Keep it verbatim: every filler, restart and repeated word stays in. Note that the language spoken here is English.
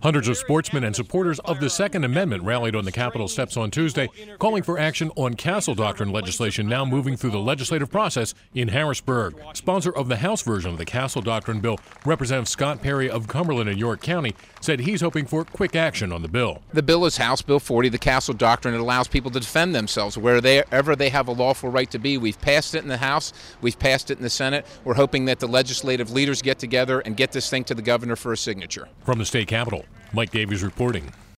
Hundreds of sportsmen and supporters of the Second Amendment rallied on the Capitol steps on Tuesday, calling for action on Castle Doctrine legislation now moving through the legislative process in Harrisburg. Sponsor of the House version of the Castle Doctrine bill, Representative Scott Perry of Cumberland and York County, said he's hoping for quick action on the bill. The bill is House Bill forty, the Castle Doctrine. It allows people to defend themselves wherever they have a lawful right to be. We've passed it in the House. We've passed it in the Senate. We're hoping that the legislative leaders get together and get this thing to the governor for a signature. From the state capitol, Mike Davies reporting.